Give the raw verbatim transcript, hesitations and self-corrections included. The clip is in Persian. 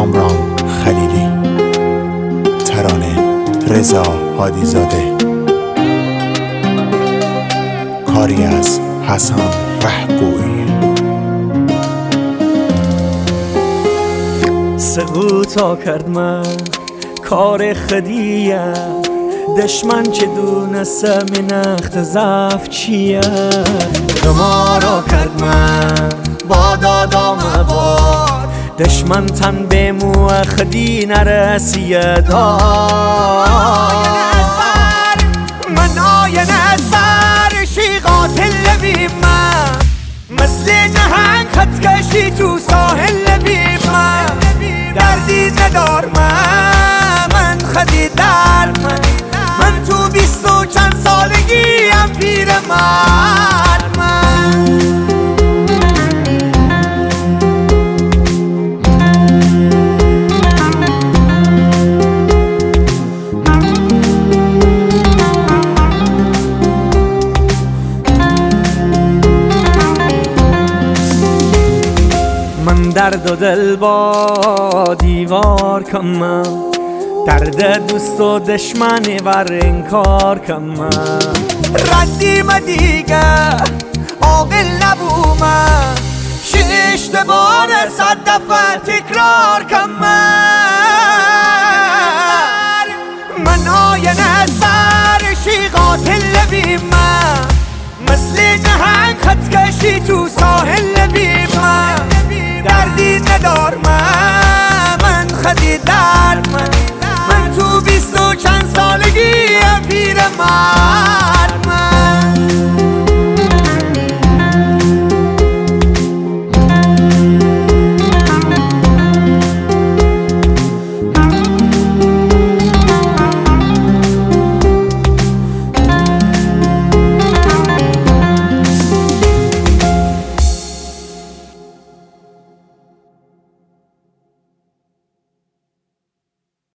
کامران خلیلی، ترانه رضا هادیزاده، کاری از حسن رهگوی. سقوطا کرد من کار خدیه، دشمن چه دونسته من اخت ضعف چیه. غمارا کرد من با دادا مبار، دشمن تن به مو خدی نرسیه دار. من آین اثر شی قاتل بی من، مثل نهنگ خط کشی تو ساحل بی من. دردی ندار من، من خدی در من، من تو بیست و چند سالگی هم پیر مرد من. من درد و دل با دیوار کمم، درد دوست و دشمنی ور انکار کمم. ردی ما دیگه عاقل نبومم، شش بار صد دفعه تکرار کمم. من آین اثر شی قاتل بی من، مثل نهنگ خط کشی تو ساحل بی من. دردی ندار من، من خدی در من، من تو بیست و چند سالگی پیر مرد من.